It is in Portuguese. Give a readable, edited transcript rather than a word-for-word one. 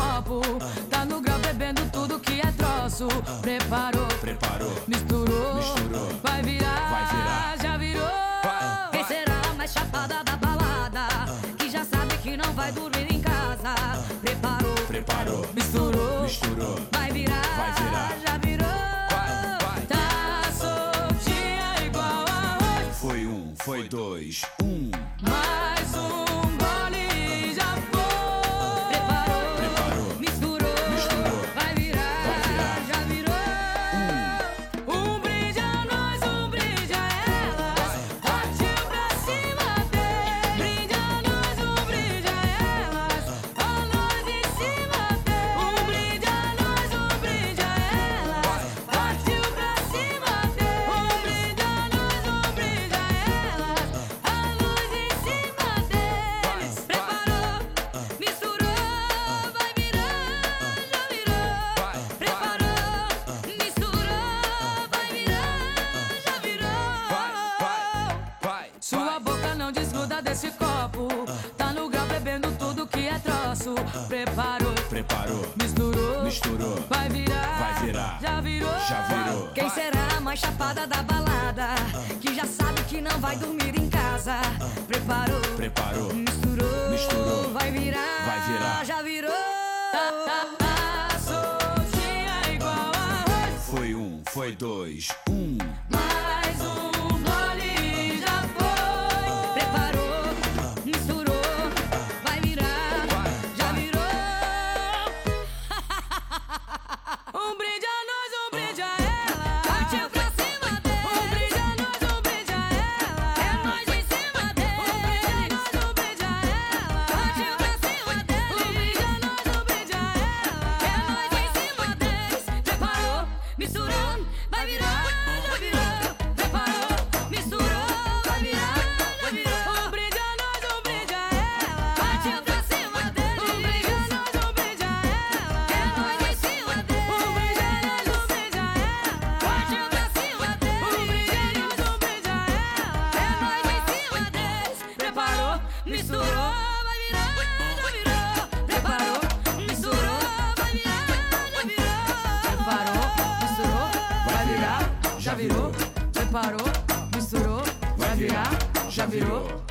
copo. Tá no grau bebendo tudo que é troço. Preparou, misturou, vai virar, já virou. Quem será a mais chapada da balada, que já sabe que não vai dormir em casa? Preparou, Misturou, vai virar, já virou. tá soltinha igual arroz. Foi um, foi dois, Mais um gole já foi. Preparou, misturou, vai virar, já virou. Um brinde a nós, um brinde a elas. Partiu pra cima dele. Brinde a nós, um brinde a elas. A nós em cima dele. Um brinde a nós, um brinde a elas. Partiu pra cima dele. Um brinde a nós, um brinde a elas. A luz em cima deles. Preparou, misturou, vai virar, já virou. Preparou, misturou, vai virar, já virou. Sua boca não desgruda desse copo. Tá no grau bebendo tudo que é troço. Preparou, misturou, vai virar, já virou. Quem será a mais chapada da balada, que já sabe que não vai dormir em casa? Preparou, misturou, vai virar, já virou. Tá soltinha igual arroz. foi um, foi dois, Mais um gole já foi. Preparou, misturou, vai virar, já virou. Um brinde a nós, um brinde a ela. Partiu pra cima dele. Um brinde a nós, um brinde a ela. É nós em cima dele. Um brinde a nós, um brinde a ela. Partiu pra cima dele. Um brinde a nós, um brinde a ela. É nós em cima deles. Preparou, misturou, vai virar, já virou. Preparou, misturou, vai virar, já virou. Um brinde a nós, um brinde a ela. Partiu pra cima dele. Um brinde a nós, um brinde a ela. É nós em cima dele. Um brinde a nós, um brinde a ela. Partiu pra cima dele. Um brinde a nós, um brinde a ela. É nós em cima deles. Preparou, misturou, vai virar, já virou. Preparou, misturou, vai virar, já virou. Preparou, misturou, vai virar, já virou. Preparou, misturou, vai virar, já virou.